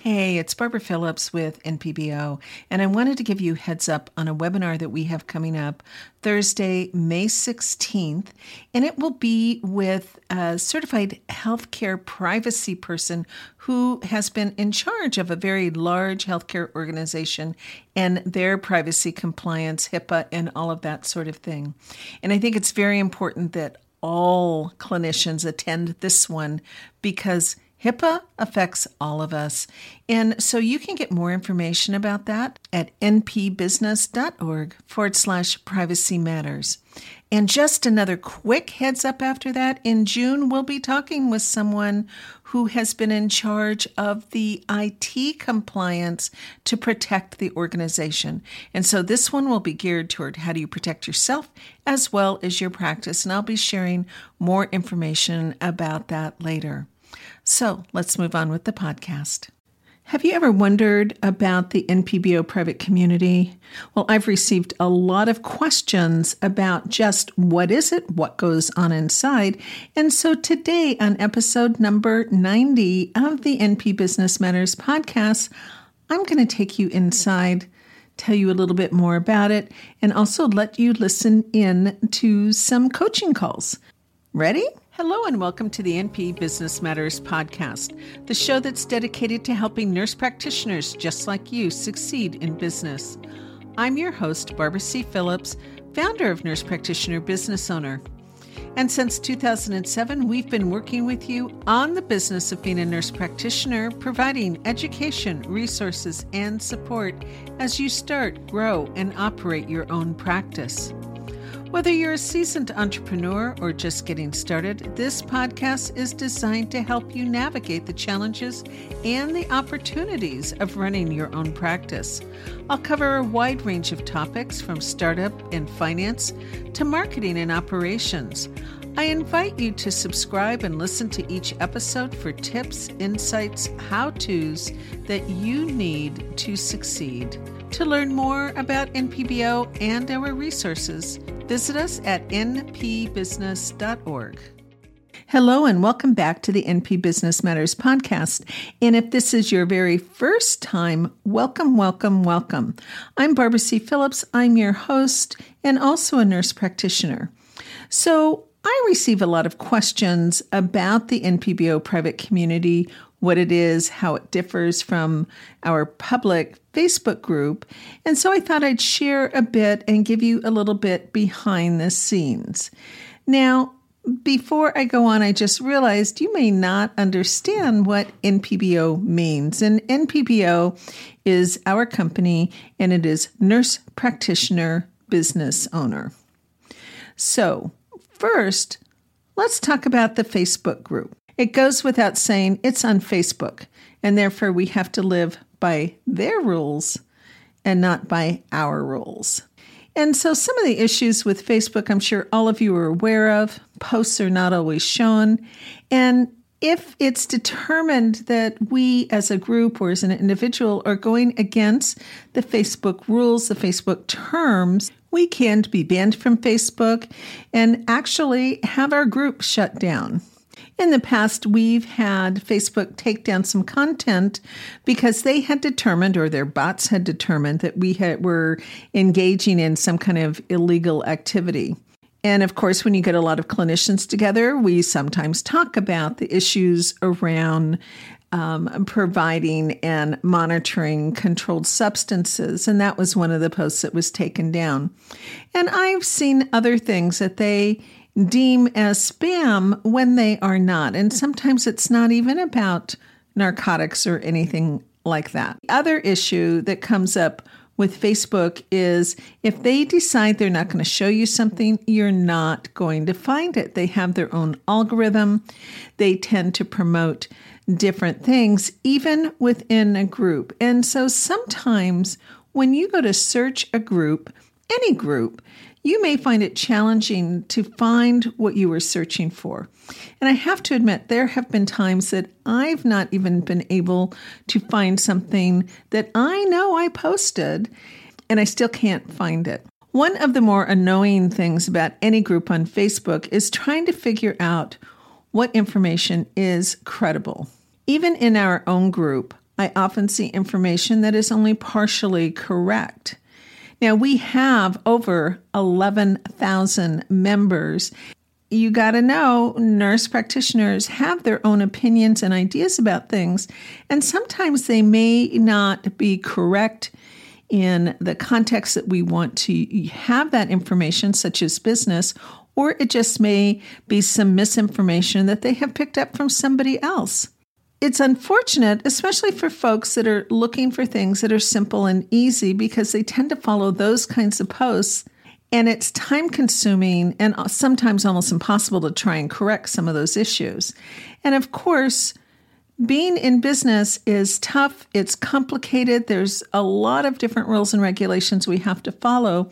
Hey, it's Barbara Phillips with NPBO, and I wanted to give you a heads up on a webinar that we have coming up Thursday, May 16th, and it will be with a certified healthcare privacy person who has been in charge of a very large healthcare organization and their privacy compliance, HIPAA, and all of that sort of thing. And I think it's very important that all clinicians attend this one because HIPAA affects all of us. And so you can get more information about that at npbusiness.org/privacy matters. And just another quick heads up after that, in June, we'll be talking with someone who has been in charge of the IT compliance to protect the organization. And so this one will be geared toward how do you protect yourself as well as your practice. And I'll be sharing more information about that later. So let's move on with the podcast. Have you ever wondered about the NPBO private community? Well, I've received a lot of questions about just what is it, what goes on inside. And so today on episode number 90 of the NP Business Matters podcast, I'm going to take you inside, tell you a little bit more about it, and also let you listen in to some coaching calls. Ready? Hello and welcome to the NP Business Matters podcast, the show that's dedicated to helping nurse practitioners just like you succeed in business. I'm your host, Barbara C. Phillips, founder of Nurse Practitioner Business Owner. And since 2007, we've been working with you on the business of being a nurse practitioner, providing education, resources, and support as you start, grow, and operate your own practice. Whether you're a seasoned entrepreneur or just getting started, this podcast is designed to help you navigate the challenges and the opportunities of running your own practice. I'll cover a wide range of topics from startup and finance to marketing and operations. I invite you to subscribe and listen to each episode for tips, insights, how-tos that you need to succeed. To learn more about NPBO and our resources, visit us at npbusiness.org. Hello and welcome back to the NP Business Matters podcast. And if this is your very first time, welcome, welcome, welcome. I'm Barbara C. Phillips. I'm your host and also a nurse practitioner. So I receive a lot of questions about the NPBO private community, what it is, how it differs from our public Facebook group. And so I thought I'd share a bit and give you a little bit behind the scenes. Now, before I go on, I just realized you may not understand what NPBO means. And NPBO is our company, and it is Nurse Practitioner Business Owner. So first, let's talk about the Facebook group. It goes without saying it's on Facebook, and therefore we have to live by their rules and not by our rules. And so some of the issues with Facebook, I'm sure all of you are aware of. Posts are not always shown. And if it's determined that we as a group or as an individual are going against the Facebook rules, the Facebook terms, we can be banned from Facebook and actually have our group shut down. In the past, we've had Facebook take down some content because they had determined, or their bots had determined, that we were engaging in some kind of illegal activity. And of course, when you get a lot of clinicians together, we sometimes talk about the issues around providing and monitoring controlled substances. And that was one of the posts that was taken down. And I've seen other things that they deem as spam when they are not. And sometimes it's not even about narcotics or anything like that. The other issue that comes up with Facebook is if they decide they're not going to show you something, you're not going to find it. They have their own algorithm. They tend to promote different things, even within a group. And so sometimes when you go to search a group, any group, you may find it challenging to find what you were searching for. And I have to admit, there have been times that I've not even been able to find something that I know I posted, and I still can't find it. One of the more annoying things about any group on Facebook is trying to figure out what information is credible. Even in our own group, I often see information that is only partially correct. Now, we have over 11,000 members. You got to know nurse practitioners have their own opinions and ideas about things, and sometimes they may not be correct in the context that we want to have that information, such as business, or it just may be some misinformation that they have picked up from somebody else. It's unfortunate, especially for folks that are looking for things that are simple and easy, because they tend to follow those kinds of posts, and it's time-consuming and sometimes almost impossible to try and correct some of those issues. And of course, being in business is tough. It's complicated. There's a lot of different rules and regulations we have to follow.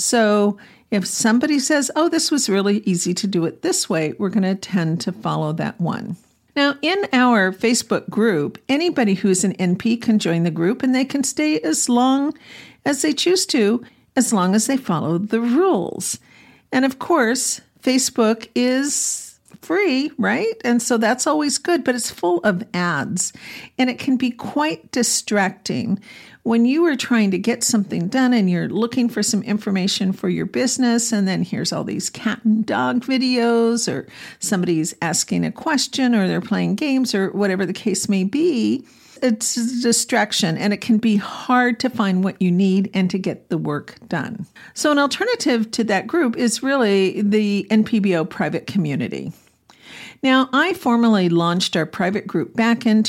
So if somebody says, oh, this was really easy to do it this way, we're going to tend to follow that one. Now, in our Facebook group, anybody who's an NP can join the group, and they can stay as long as they choose to, as long as they follow the rules. And of course, Facebook is free, right? And so that's always good, but it's full of ads, and it can be quite distracting when you are trying to get something done and you're looking for some information for your business, and then here's all these cat and dog videos, or somebody's asking a question, or they're playing games, or whatever the case may be. It's a distraction, and it can be hard to find what you need and to get the work done. So an alternative to that group is really the NPBO private community. Now, I formally launched our private group back in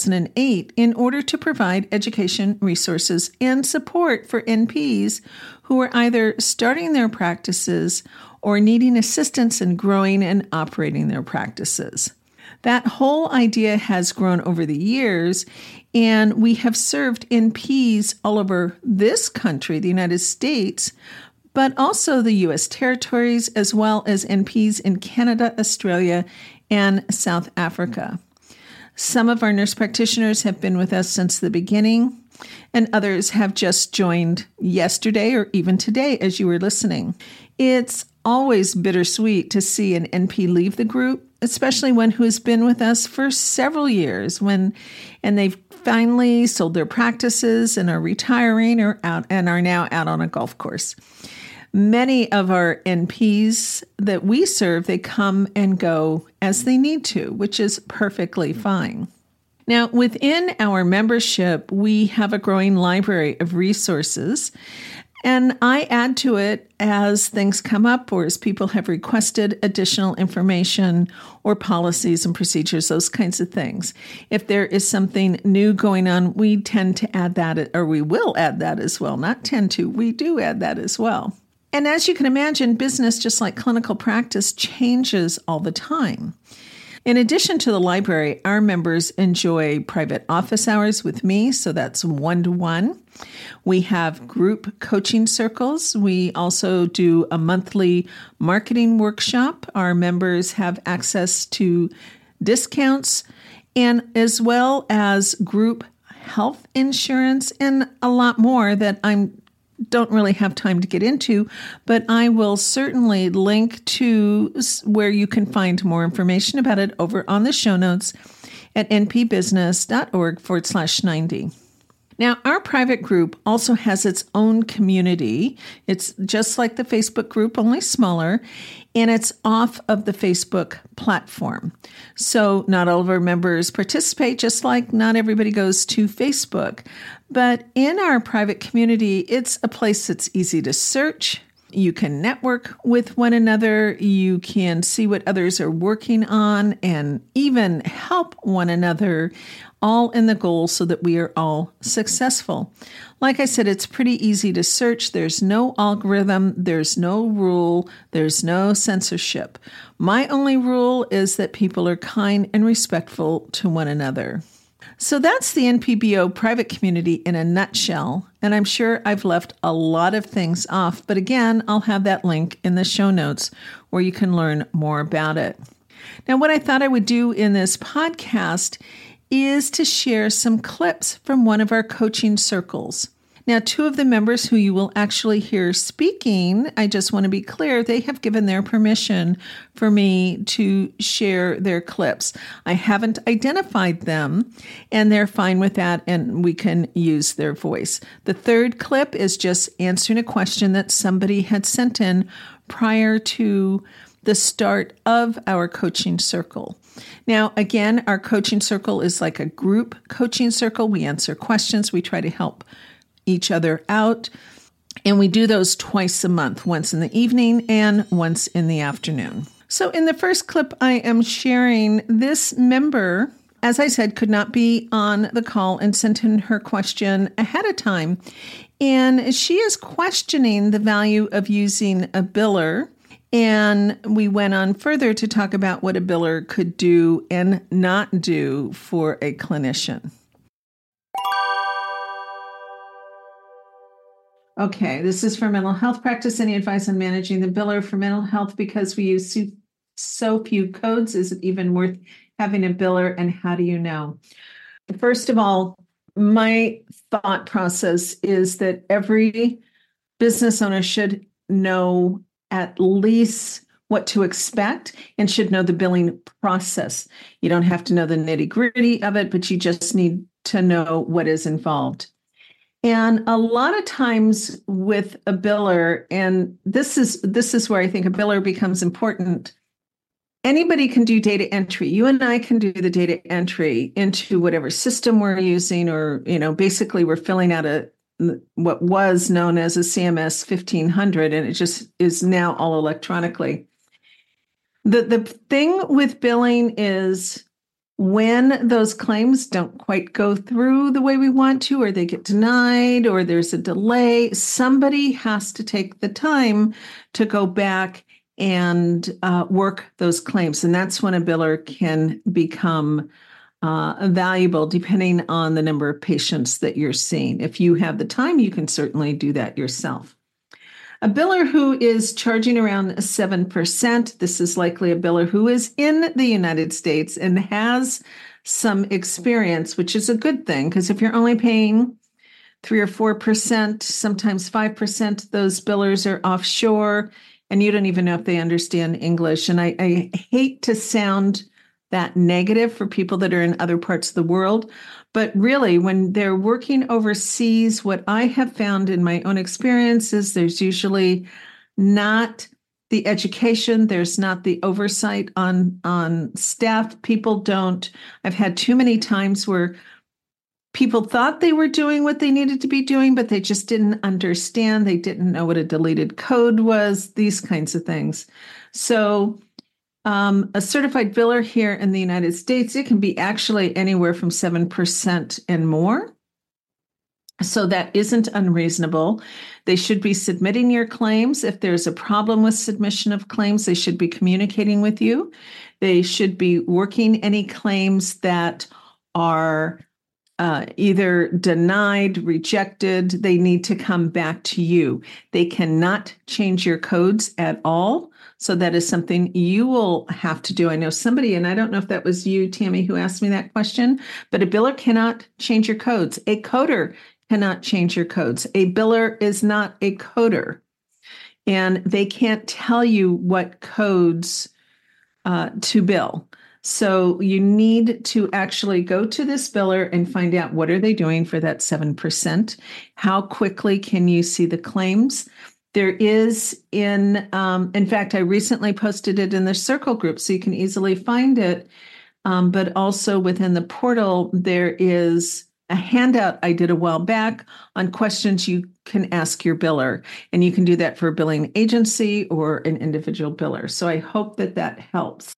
2008 in order to provide education, resources, and support for NPs who are either starting their practices or needing assistance in growing and operating their practices. That whole idea has grown over the years, and we have served NPs all over this country, the United States, but also the U.S. territories, as well as NPs in Canada, Australia, and South Africa. Some of our nurse practitioners have been with us since the beginning, and others have just joined yesterday or even today as you were listening. It's always bittersweet to see an NP leave the group, especially one who has been with us for several years and they've finally sold their practices and are retiring or out and are now out on a golf course. Many of our NPs that we serve, they come and go as they need to, which is perfectly fine. Now, within our membership, we have a growing library of resources, and I add to it as things come up or as people have requested additional information or policies and procedures, those kinds of things. If there is something new going on, we tend to add that, or we will add that as well. Not tend to, we do add that as well. And as you can imagine, business, just like clinical practice, changes all the time. In addition to the library, our members enjoy private office hours with me, so that's one-to-one. We have group coaching circles. We also do a monthly marketing workshop. Our members have access to discounts, and as well as group health insurance and a lot more that don't really have time to get into, but I will certainly link to where you can find more information about it over on the show notes at npbusiness.org/90. Now, our private group also has its own community. It's just like the Facebook group, only smaller, and it's off of the Facebook platform. So not all of our members participate, just like not everybody goes to Facebook. But in our private community, it's a place that's easy to search. You can network with one another. You can see what others are working on and even help one another, all in the goal so that we are all successful. Like I said, it's pretty easy to search. There's no algorithm. There's no rule. There's no censorship. My only rule is that people are kind and respectful to one another. So that's the NPBO private community in a nutshell, and I'm sure I've left a lot of things off, but again, I'll have that link in the show notes where you can learn more about it. Now, what I thought I would do in this podcast is to share some clips from one of our coaching circles. Now, two of the members who you will actually hear speaking, I just want to be clear, they have given their permission for me to share their clips. I haven't identified them, and they're fine with that, and we can use their voice. The third clip is just answering a question that somebody had sent in prior to the start of our coaching circle. Now, again, our coaching circle is like a group coaching circle. We answer questions. We try to help each other out. And we do those twice a month, once in the evening and once in the afternoon. So in the first clip, I am sharing this member, as I said, could not be on the call and sent in her question ahead of time. And she is questioning the value of using a biller. And we went on further to talk about what a biller could do and not do for a clinician. Okay, this is for mental health practice. Any advice on managing the biller for mental health because we use so few codes? Is it even worth having a biller, and how do you know? First of all, my thought process is that every business owner should know at least what to expect and should know the billing process. You don't have to know the nitty-gritty of it, but you just need to know what is involved. And a lot of times with a biller, and this is where I think a biller becomes important. Anybody can do data entry. You and I can do the data entry into whatever system we're using, or, basically we're filling out what was known as a CMS 1500, and it just is now all electronically. The thing with billing is when those claims don't quite go through the way we want to, or they get denied, or there's a delay, somebody has to take the time to go back and work those claims. And that's when a biller can become valuable, depending on the number of patients that you're seeing. If you have the time, you can certainly do that yourself. A biller who is charging around 7%, this is likely a biller who is in the United States and has some experience, which is a good thing, because if you're only paying 3 or 4%, sometimes 5%, those billers are offshore, and you don't even know if they understand English. And I hate to sound that negative for people that are in other parts of the world. But really, when they're working overseas, what I have found in my own experience is there's usually not the education, there's not the oversight on staff. I've had too many times where people thought they were doing what they needed to be doing, but they just didn't understand. They didn't know what a deleted code was, these kinds of things. So a certified biller here in the United States, it can be actually anywhere from 7% and more. So that isn't unreasonable. They should be submitting your claims. If there's a problem with submission of claims, they should be communicating with you. They should be working any claims that are either denied, rejected. They need to come back to you. They cannot change your codes at all. So that is something you will have to do. I know somebody, and I don't know if that was you, Tammy, who asked me that question, but a biller cannot change your codes. A coder cannot change your codes. A biller is not a coder, and they can't tell you what codes to bill. So you need to actually go to this biller and find out what are they doing for that 7%. How quickly can you see the claims? There is in fact, I recently posted it in the Circle group, so you can easily find it. But also within the portal, there is a handout I did a while back on questions you can ask your biller. And you can do that for a billing agency or an individual biller. So I hope that helps.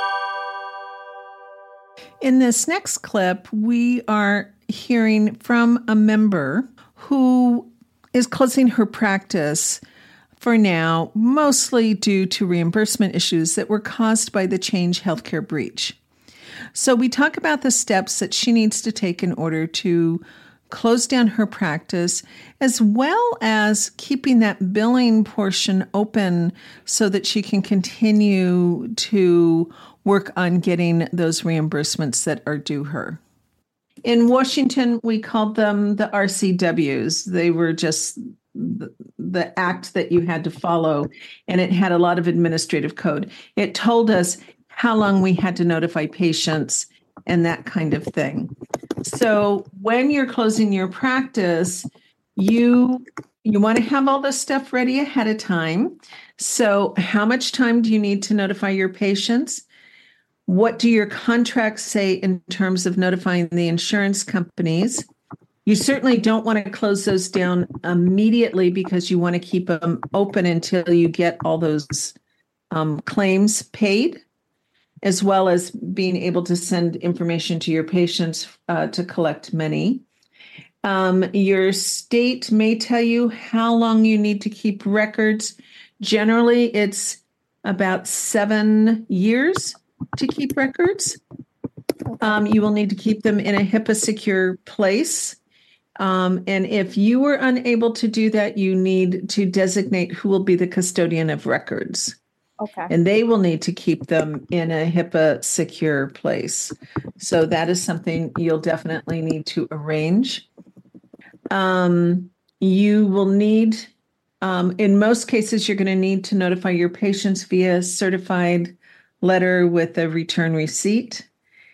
In this next clip, we are hearing from a member who is closing her practice for now, mostly due to reimbursement issues that were caused by the Change Healthcare breach. So we talk about the steps that she needs to take in order to close down her practice, as well as keeping that billing portion open so that she can continue to work on getting those reimbursements that are due her. In Washington, we called them the RCWs. They were just the act that you had to follow, and it had a lot of administrative code. It told us how long we had to notify patients and that kind of thing. So when you're closing your practice, you want to have all this stuff ready ahead of time. So how much time do you need to notify your patients? What do your contracts say in terms of notifying the insurance companies? You certainly don't want to close those down immediately because you want to keep them open until you get all those claims paid, as well as being able to send information to your patients to collect money. Your state may tell you how long you need to keep records. Generally, it's about 7 years to keep records. You will need to keep them in a HIPAA secure place. And if you were unable to do that, you need to designate who will be the custodian of records. Okay. And they will need to keep them in a HIPAA secure place. So that is something you'll definitely need to arrange. You will need, in most cases, you're going to need to notify your patients via certified letter with a return receipt.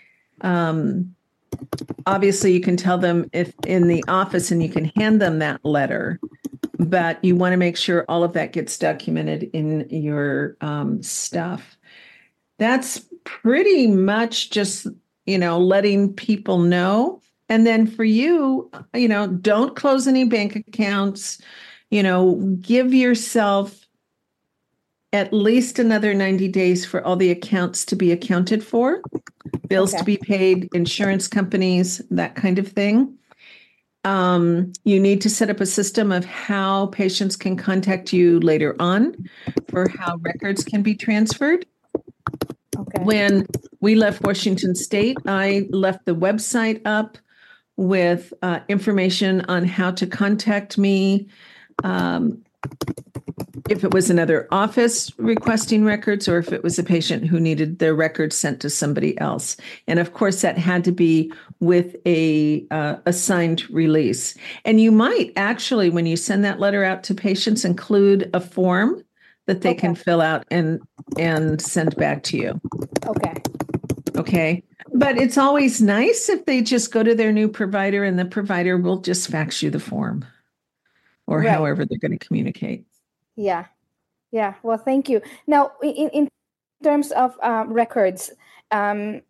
Obviously, you can tell them if in the office and you can hand them that letter, but you want to make sure all of that gets documented in your stuff. That's pretty much just, letting people know. And then for you, don't close any bank accounts, give yourself at least another 90 days for all the accounts to be accounted for, bills to be paid, insurance companies, that kind of thing. You need to set up a system of how patients can contact you later on for how records can be transferred. Okay. When we left Washington State, I left the website up with information on how to contact me. If it was another office requesting records or if it was a patient who needed their records sent to somebody else. And of course, that had to be with a signed release. And you might actually, when you send that letter out to patients, include a form that they can fill out and send back to you. Okay. But it's always nice if they just go to their new provider and the provider will just fax you the form or however they're going to communicate. Yeah. Well, thank you. Now, in terms of records, I'm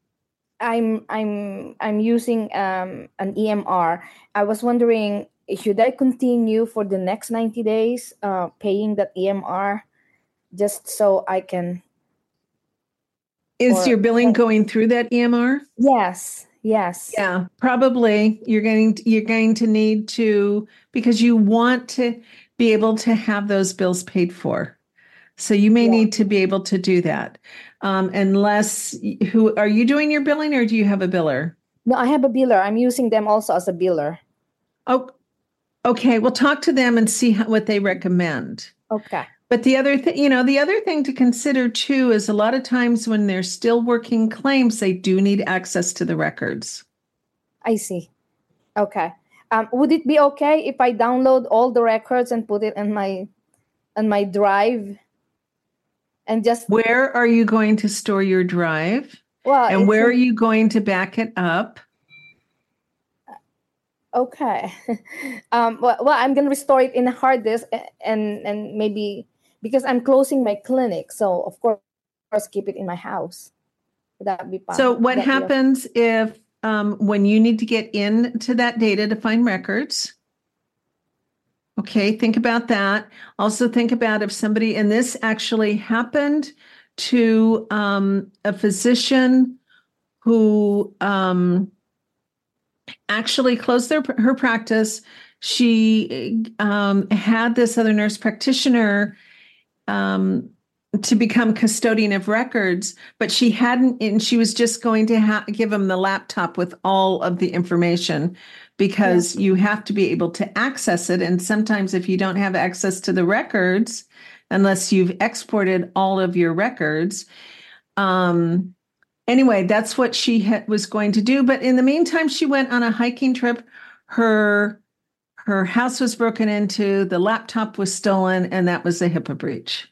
using an EMR. I was wondering, should I continue for the next 90 days paying that EMR just so I can? Is your billing going through that EMR? Yes. Yeah, probably. You're going to need to, because you want to be able to have those bills paid for. So you may need to be able to do that. Unless, who are you doing your billing or do you have a biller? No, I have a biller. I'm using them also as a biller. Oh, okay. Well, talk to them and see what they recommend. Okay. But the other thing, the other thing to consider too is a lot of times when they're still working claims, they do need access to the records. I see. Okay. Would it be okay if I download all the records and put it on my drive? And just where are you going to store your drive? Well, and where are you going to back it up? Okay. Well, I'm going to restore it in a hard disk and maybe because I'm closing my clinic, so of course keep it in my house. Would that be fine? So what happens if when you need to get into that data to find records? Okay, think about that. Also think about if somebody, and this actually happened to a physician who actually closed her practice. She had this other nurse practitioner to become custodian of records, but she hadn't, and she was just going to give him the laptop with all of the information because you have to be able to access it. And sometimes if you don't have access to the records, unless you've exported all of your records, Anyway, that's what she was going to do. But in the meantime, she went on a hiking trip. Her house was broken into, the laptop was stolen, and that was a HIPAA breach.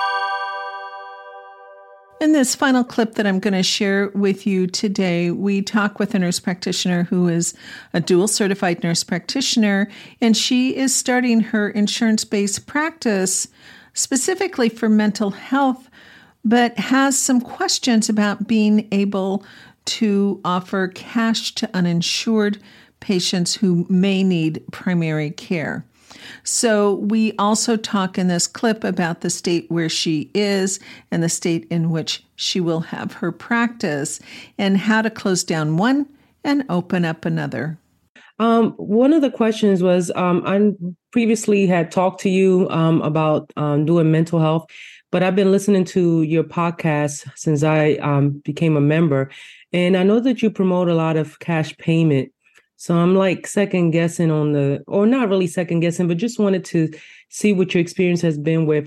In this final clip that I'm going to share with you today, we talk with a nurse practitioner who is a dual certified nurse practitioner, and she is starting her insurance-based practice specifically for mental health, but has some questions about being able to offer cash to uninsured patients who may need primary care. So we also talk in this clip about the state where she is and the state in which she will have her practice and how to close down one and open up another. One of the questions was, I previously had talked to you about doing mental health, but I've been listening to your podcast since I became a member, and I know that you promote a lot of cash payment. So I'm like second guessing or not really second guessing, but just wanted to see what your experience has been with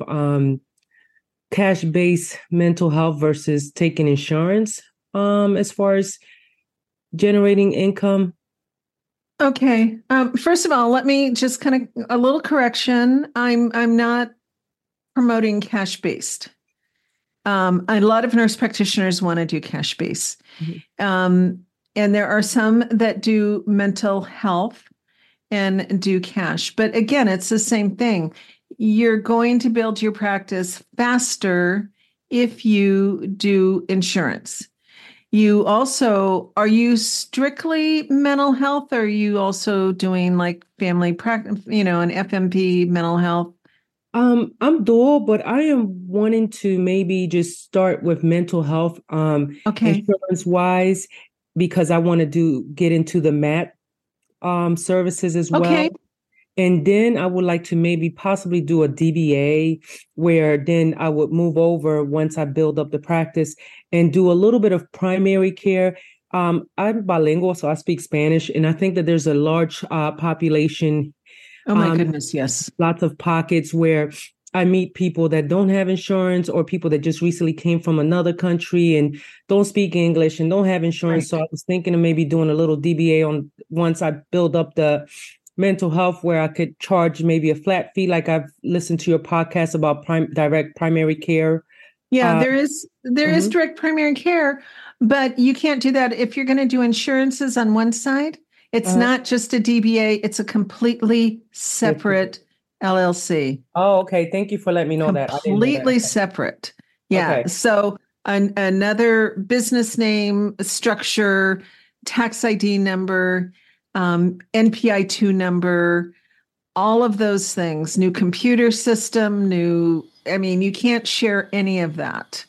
cash-based mental health versus taking insurance as far as generating income. Okay. First of all, let me just kind of a little correction. I'm not promoting cash-based. A lot of nurse practitioners want to do cash-based. Mm-hmm. And there are some that do mental health and do cash. But again, it's the same thing. You're going to build your practice faster if you do insurance. You also, are you strictly mental health? Or are you also doing like family practice, an FMP mental health? I'm dual, but I am wanting to maybe just start with mental health, insurance wise, because I want to get into the MAT services as well. And then I would like to maybe possibly do a DBA where then I would move over once I build up the practice and do a little bit of primary care. I'm bilingual, so I speak Spanish, and I think that there's a large population. Oh my goodness, yes. Lots of pockets where I meet people that don't have insurance or people that just recently came from another country and don't speak English and don't have insurance. Right. So I was thinking of maybe doing a little DBA on once I build up the mental health where I could charge maybe a flat fee. Like I've listened to your podcast about direct primary care. Yeah, there is direct primary care, but you can't do that if you're going to do insurances on one side. It's not just a DBA. It's a completely separate LLC. Oh, okay. Thank you for letting me know that. Completely separate. Yeah. Okay. So another business name, structure, tax ID number, NPI-2 number, all of those things, new computer system, you can't share any of that.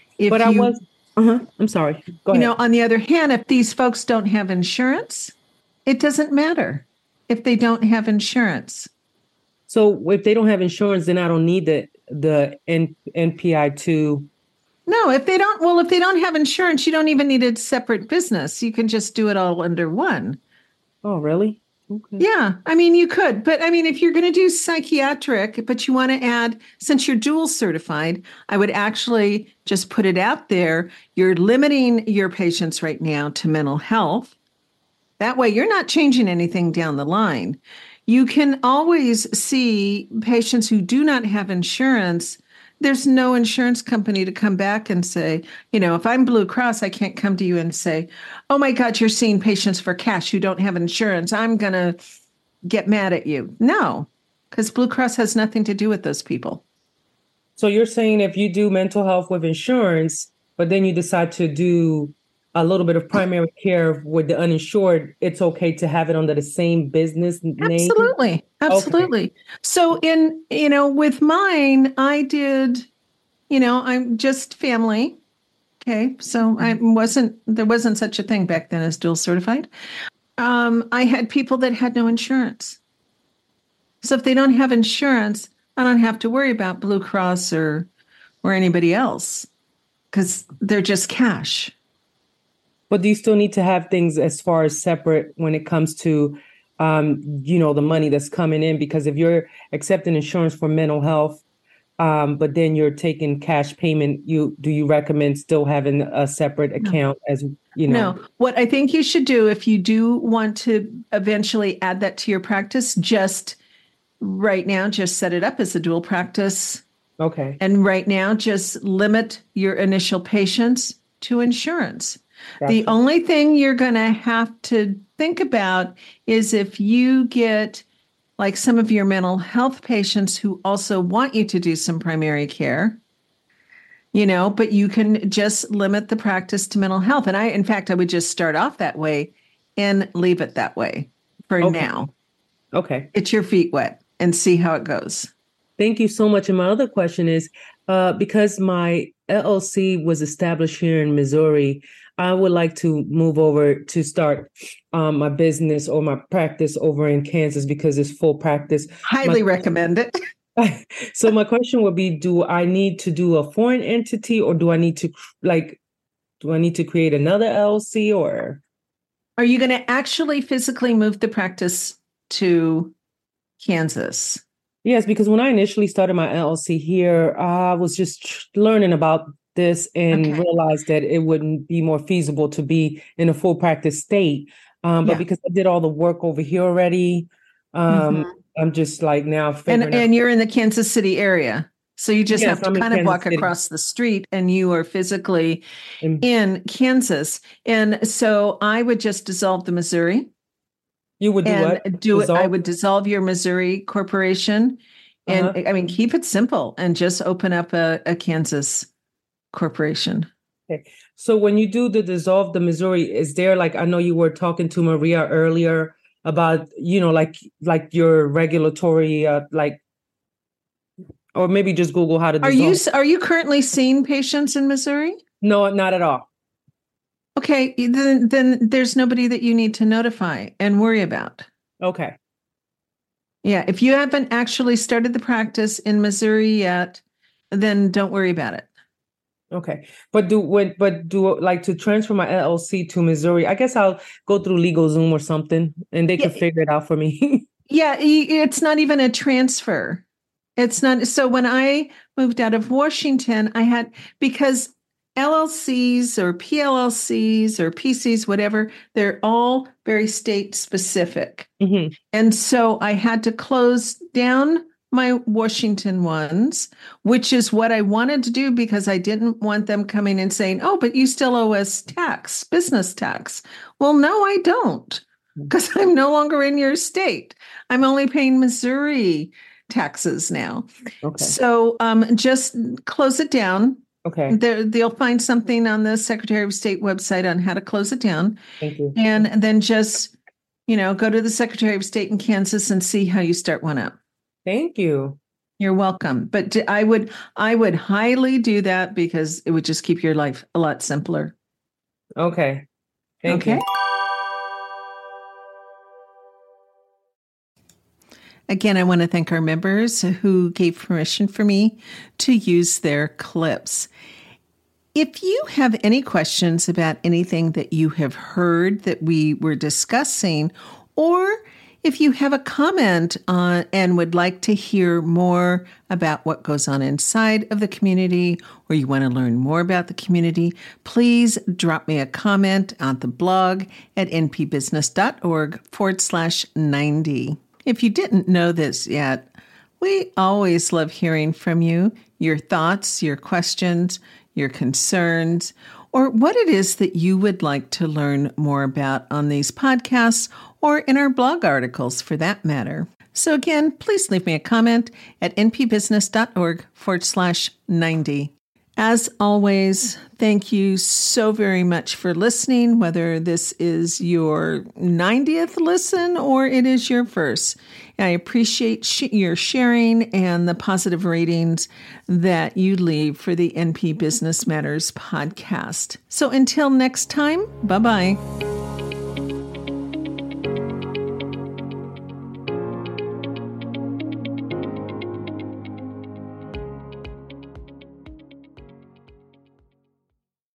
I'm sorry. Go ahead. On the other hand, if these folks don't have insurance, it doesn't matter if they don't have insurance. So if they don't have insurance, then I don't need the NPI-2. No, if they don't have insurance, you don't even need a separate business. You can just do it all under one. Oh, really? Okay. Yeah. You could. But if you're going to do psychiatric, but you want to add, since you're dual certified, I would actually just put it out there. You're limiting your patients right now to mental health. That way, you're not changing anything down the line. You can always see patients who do not have insurance. There's no insurance company to come back and say, if I'm Blue Cross, I can't come to you and say, oh my God, you're seeing patients for cash who don't have insurance. I'm going to get mad at you. No, because Blue Cross has nothing to do with those people. So you're saying if you do mental health with insurance, but then you decide to do a little bit of primary care with the uninsured, it's okay to have it under the same business name? Absolutely. Okay. So with mine, I did, I'm just family. Okay. So there wasn't such a thing back then as dual certified. I had people that had no insurance. So if they don't have insurance, I don't have to worry about Blue Cross or anybody else because they're just cash. But do you still need to have things as far as separate when it comes to, the money that's coming in? Because if you're accepting insurance for mental health, but then you're taking cash payment, do you recommend still having a separate account as you know? No, what I think you should do if you do want to eventually add that to your practice, just right now, just set it up as a dual practice. Okay. And right now, just limit your initial patients to insurance. Gotcha. The only thing you're going to have to think about is if you get like some of your mental health patients who also want you to do some primary care, but you can just limit the practice to mental health. And in fact, I would just start off that way and leave it that way for now. Okay. Get your feet wet and see how it goes. Thank you so much. And my other question is, because my LLC was established here in Missouri, I would like to move over to start my business or my practice over in Kansas because it's full practice. Highly recommend it. So my question would be, do I need to do a foreign entity or do I need to create another LLC or? Are you going to actually physically move the practice to Kansas? Yes, because when I initially started my LLC here, I was just learning about this and realized that it wouldn't be more feasible to be in a full practice state. But because I did all the work over here already, I'm just like now figuring and you're in the Kansas City area. So you just have to kind of walk City. Across the street and you are physically in Kansas. And so I would just dissolve the Missouri. You would do what? I would dissolve your Missouri corporation and keep it simple and just open up a Kansas corporation. Okay. So when you do dissolve the Missouri, is there I know you were talking to Maria earlier about, like your regulatory, or maybe just Google how to dissolve. Are you currently seeing patients in Missouri? No, not at all. Okay, then there's nobody that you need to notify and worry about. Okay. Yeah, if you haven't actually started the practice in Missouri yet, then don't worry about it. Okay. But to transfer my LLC to Missouri, I guess I'll go through LegalZoom or something and they can figure it out for me. Yeah, it's not even a transfer. It's not. So when I moved out of Washington, because LLCs or PLLCs or PCs, whatever, they're all very state specific. Mm-hmm. And so I had to close down my Washington ones, which is what I wanted to do because I didn't want them coming and saying, oh, but you still owe us tax, business tax. Well, no, I don't, because I'm no longer in your state. I'm only paying Missouri taxes now. Okay. So just close it down. Okay. They'll find something on the Secretary of State website on how to close it down. Thank you. And then just, go to the Secretary of State in Kansas and see how you start one up. Thank you. You're welcome. But I would highly do that because it would just keep your life a lot simpler. Okay. Thank you. Again, I want to thank our members who gave permission for me to use their clips. If you have any questions about anything that you have heard that we were discussing, or if you have a comment on and would like to hear more about what goes on inside of the community, or you want to learn more about the community, please drop me a comment on the blog at npbusiness.org/90. If you didn't know this yet, we always love hearing from you, your thoughts, your questions, your concerns, or what it is that you would like to learn more about on these podcasts or in our blog articles for that matter. So again, please leave me a comment at npbusiness.org/90. As always, thank you so very much for listening, whether this is your 90th listen or it is your first. I appreciate your sharing and the positive ratings that you leave for the NP Business Matters podcast. So until next time, bye-bye.